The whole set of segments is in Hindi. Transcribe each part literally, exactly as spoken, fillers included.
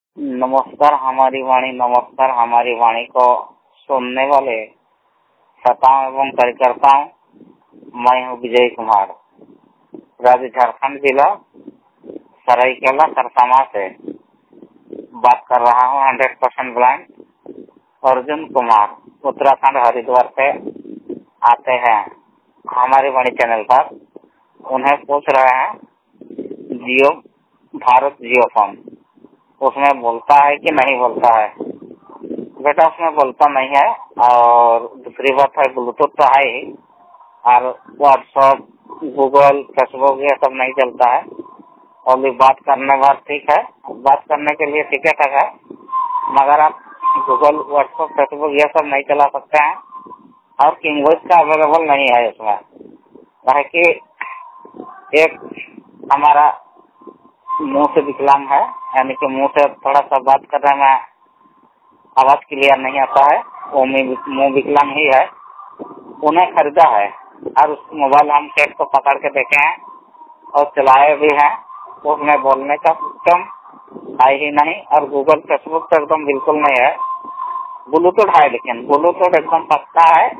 नमस्कार हमारी वाणी नमस्कार हमारी वाणी को सुनने वाले श्रोताओं एवं कार्यकर्ताओं, मैं हूँ विजय कुमार, राज्य झारखंड जिला सरायकेला खरसावां से बात कर रहा हूँ। Hundred percent blind Arjun Kumar Uttarakhand Haridwar से आते हैं हमारी वाणी चैनल पर। उन्हें पूछ रहे हैं जियो भारत जियो फोन उसमें बोलता है कि नहीं बोलता है। बेटा उसमें बोलता नहीं है, और दूसरी बात है ब्लूटूथ तो है ही, और व्हाट्सएप गूगल फेसबुक ये सब नहीं चलता है। और बात करने बात ठीक है, बात करने के लिए ठीक है है, मगर आप गूगल व्हाट्सएप फेसबुक ये सब नहीं चला सकते हैं। और किंग वॉइस का अवेलेबल नहीं है इसमें, है कि एक हमारा मुंह से विकलांग है, यानी कि मुंह से थोड़ा सा बात करने में आवाज क्लियर नहीं आता है, वो मुंह विकलांग ही है। उन्हें खरीदा है और उस मोबाइल हम सेट को पकड़ के देखे हैं और चलाए भी हैं। उसमें बोलने का सिस्टम है ही नहीं, और गूगल फेसबुक तो एकदम बिल्कुल नहीं है। ब्लूटूथ है, लेकिन ब्लूटूथ एकदम पक्का है।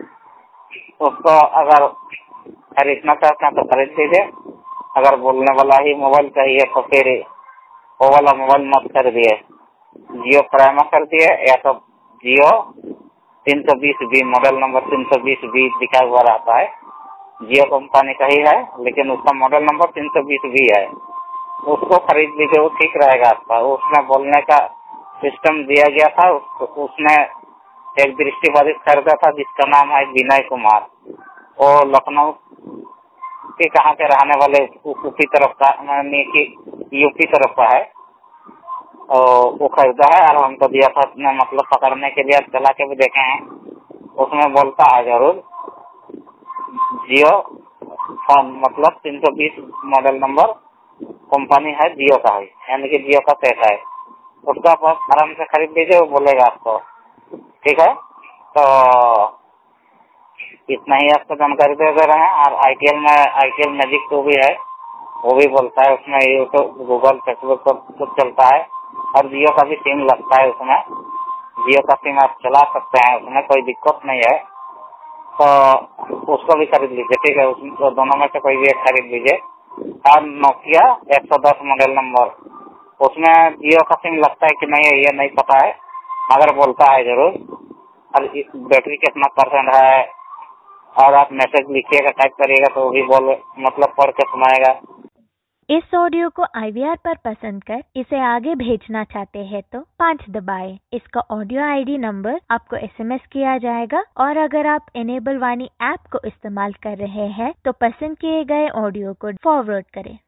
उसको अगर खरीदना चाहते हैं तो खरीद लीजिए। अगर बोलने वाला ही मोबाइल चाहिए तो फिर वो वाला मोबाइल मत कर दिए, जियो प्राइमा कर दिए, या तो जियो तीन सौ बीस बी मॉडल नंबर तीन सौ बीस बी दिखा हुआ रहता है। जियो कंपनी का ही है, लेकिन उसका मॉडल नंबर तीन सौ बीस बी है। उसको खरीद लीजिए, वो ठीक रहेगा आपका। उसमें बोलने का सिस्टम दिया गया था। उसमें एक दृष्टिबाधित खरीदा था जिसका नाम है विनय कुमार। वो लखनऊ के कहाँ के रहने वाले, यूपी तरफ का, यूपी तरफ का है। और वो खरीदा है और हमको दिया था अपने मतलब पकड़ने के लिए, चला के भी देखे हैं। उसमें बोलता है जरूर जियो फोन, मतलब तीन सौ बीस मॉडल नंबर कंपनी है, जियो का है, यानी कि जियो का सेट है। उसका आप आराम से खरीद लीजिए, वो बोलेगा आपको। ठीक है, तो इतना ही आपको जानकारी दे दे रहे हैं। और आईटीएल में आईटीएल मैजिक टू भी है, वो भी बोलता है। उसमें यूट्यूब गूगल फेसबुक पर कुछ चलता है, और जियो का भी सिम लगता है उसमें। जियो का सिम आप चला सकते हैं, उसमें कोई दिक्कत नहीं है। तो उसको भी खरीद लीजिए, ठीक है। उसमें तो दोनों में से कोई भी एक खरीद लीजिए। और नोकिया एक सौ दस मॉडल नंबर, उसमें जियो का सिम लगता है कि नहीं है ये नहीं पता है, मगर बोलता है जरूर। और बैटरी कितना परसेंट है, और आप मैसेज लिखिएगा, टाइप करिएगा तो वो भी बोल मतलब पढ़ के सुनाएगा। इस ऑडियो को आई वी आर पर पसंद कर इसे आगे भेजना चाहते हैं तो पाँच दबाएं। इसका ऑडियो आई डी नंबर आपको एस एम एस किया जाएगा। और अगर आप इनेबल वाणी ऐप को इस्तेमाल कर रहे हैं तो पसंद किए गए ऑडियो को फॉरवर्ड करें।